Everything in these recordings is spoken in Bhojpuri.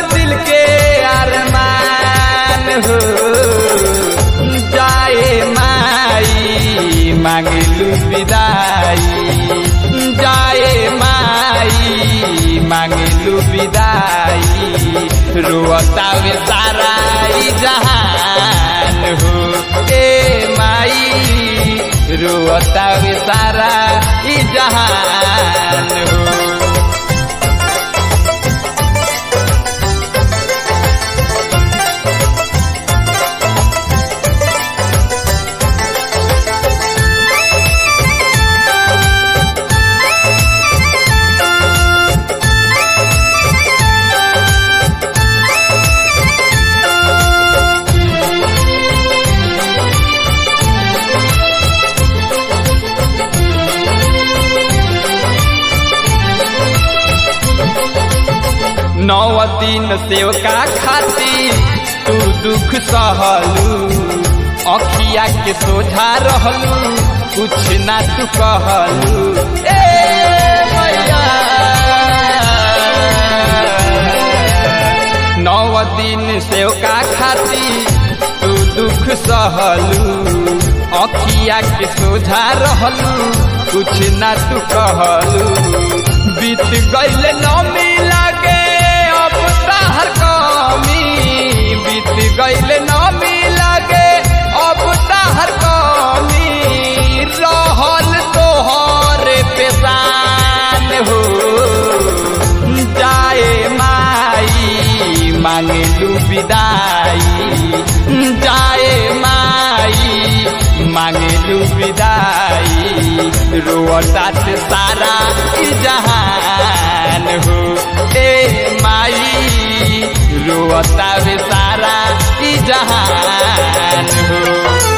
दिल के अरमान हो। जाए माई मांगलू विदाई, जाए माई मांगलू विदाई, रोता वे सारा जहान हो। ए माई रोता वे सारा जहान हो। नौ दिन सेवका खाती तू दुख सहलू, अखिया के सोझा रहलू, कुछ ना तू कहलू। ए मैया 9 दिन सेवका खाती तू दुख सहलू, अखिया के सोझा रहलू, कुछ ना तू कहलू। बीत गइल नौमी लागे हर कमी, बीत गइल नौमी लागे अब हर कमी, रहल तोहर पेशान हो। जाए माई मांगलू विदाई, जाए माई मांगलू विदाई, रोता से सारा जहान हो। ए माई रोता वे सारा जहान हो।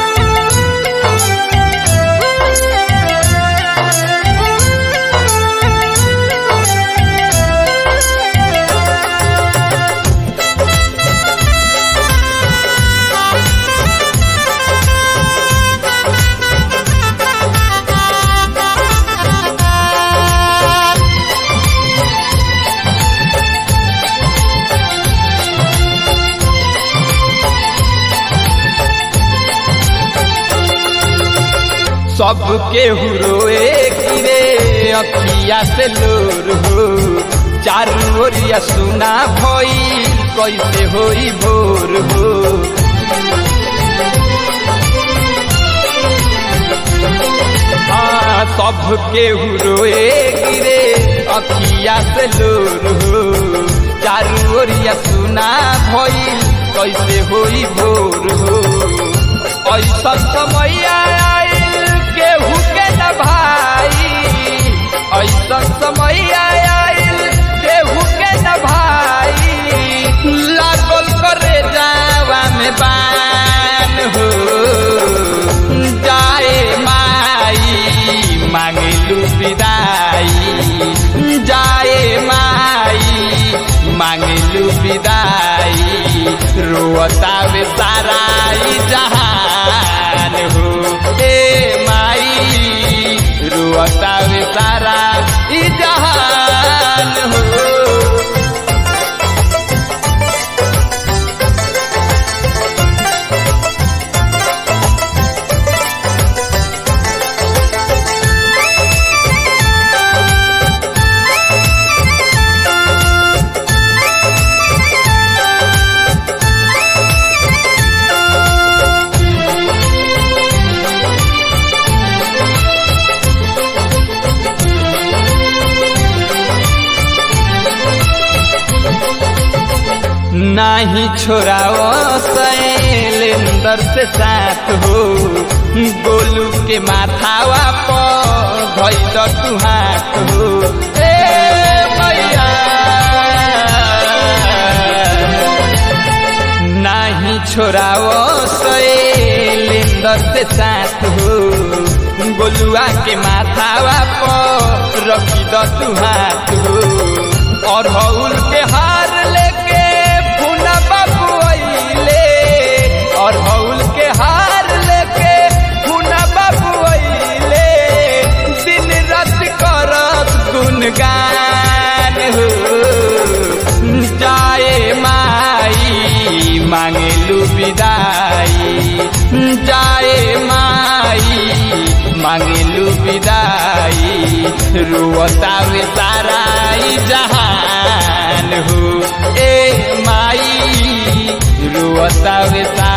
सबके हुरोए गिरे अखिया से लोर हो, चारू ओरिया सुना भई कैसे होई भोर हो। हाँ सबके हुरोए गिरे अखिया से लोर हो, चारू ओरिया सुना भई कैसे होई भोर हो। ऐसा समय आइल केहू के न भाई, ऐसा समय आइल केहू के न भाई, लागल करे जावा में बान हो। जाए माई मांगलू विदाई, जाए माई मांगलू विदाई, रोता वे सारा जहान हो। ए माई रोता वे सारा जहान हो। नाही छोड़ाओ शैलेंदर से साथ हो, गोलू के माथावा पर धइल तू हाथ हो। ए मैया नाही छोड़ाओ शैलेंदर से साथ हो, गोलुआ के माथावा पर रखी द तू हाथ हो। और हौल के हार लेके फूना बाबू अइले, और हौल के हार लेके फूना बाबू अइले, दिन रात करत गुनगान हो। जाए विदाई रुअतावे सारा ई जहान हो ए माई रुअतावे